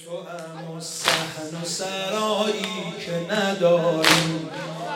توام و صحن و سرایی که نداریم،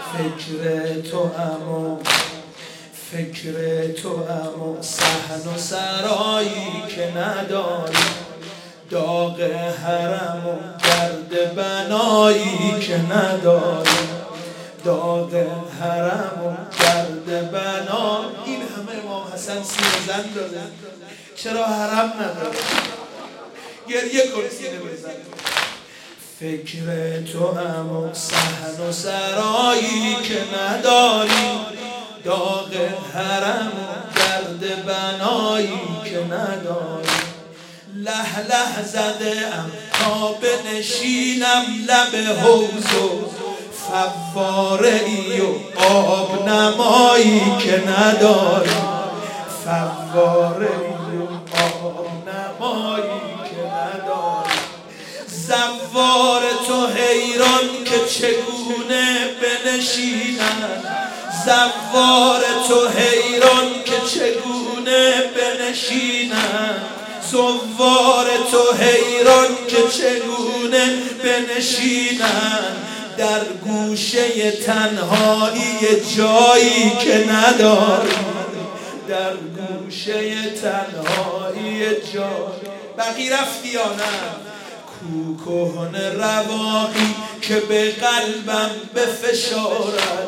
فکر توام و صحن و سرایی که نداریم، داغ حرم و گرد بنایی که نداریم، داغ حرم و گرد بنا. این همه امام حسن سینه زن داده، چرا حرم نداره؟ گریه کن سینه بزن. فکر توام و صحن و سرایی که نداریم، داغ حرم و گرد بنایی که نداریم، له له زده ام تا بنشینم لب حوض و فواره ای و آب نمایی که نداریم، فواره ای و آب نمایی که نداریم. زوار تو حیران که چگونه بنشینم، زوار تو حیران که چگونه بنشینم، زوار تو حیران که چگونه بنشینم، در گوشه تنهایی جایی که نداریم، در گوشه تنهایی جایی. بقی رفتی یا نه؟ کوکهن رواقی که به قلبم بفشارد،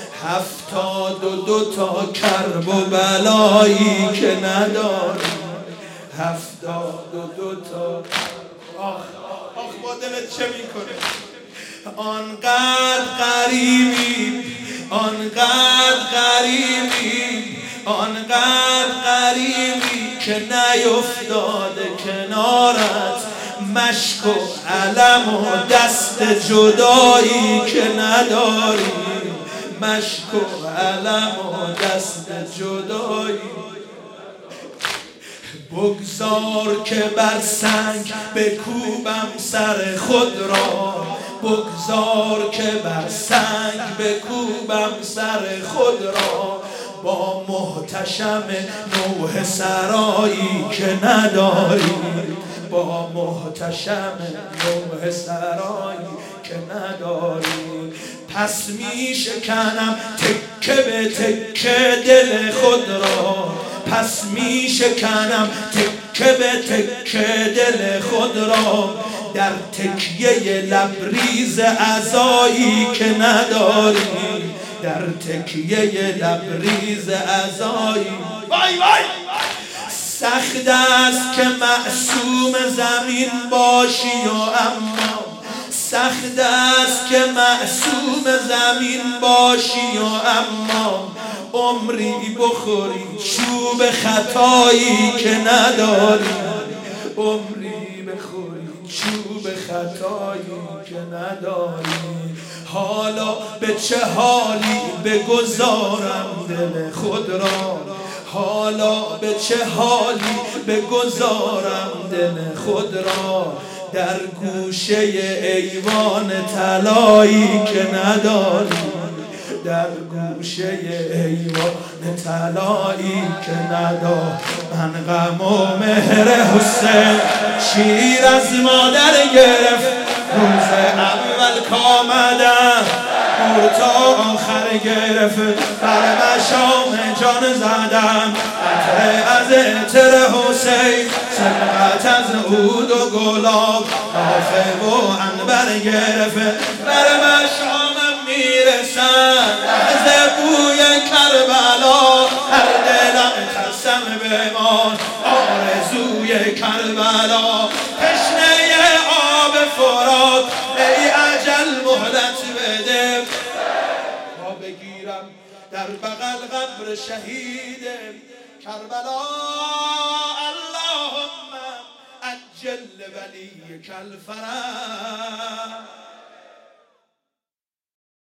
72 تا کرب و بلایی که نداریم، 72 تا. آخ با دلت چه میکنه؟ آنقدر غریبی، آنقدر غریبی، آنقدر غریبی که نیفتاده کنارت مشک و علم و دست جدایی که نداریم، مشک و علم و دست جدایی. بگذار که بر سنگ بکوبم سر خود را، بگذار که بر سنگ بکوبم سر خود را، با محتشم نوح سرایی که نداریم، با محتشم نوح سرایی که نداریم. پس می شکنم تکه به تکه دل خود را، پس می شکنم تکه به تکه دل خود را، در تکیه لبریز عزایی که نداریم، در تکیه لبریز عزایی. وای وای سخت است که معصوم زمین باشی و اما، سخت است که معصوم زمین باشی و اما، عمری بخوری چوب خطایی که نداری، عمری بخوری چوب خطایی که نداری. حالا به چه حالی بگذارم دل خود را، حالا به چه حالی بگذارم دل خود را، در گوشه ایوان طلایی که نداریم، در گوشه ایوان طلایی که نداریم. من غم و مهر حسین شیر از مادر گرفت، روز اول کامدم مور تا آخر گرفت، بر مشام جان زدم عطر از عطر حسین، سبقت از عود و گلاب نافه و عنبر گرفت، بر مشامم میرسن از بوی کربلا، هر دلم قسم بمان آرزوی کربلا. تشنه آب فرات ای اجل مهلت بده، تا بگیرم در بغل قبر شهید کربلا. اللهم عجل ولیک الفرج.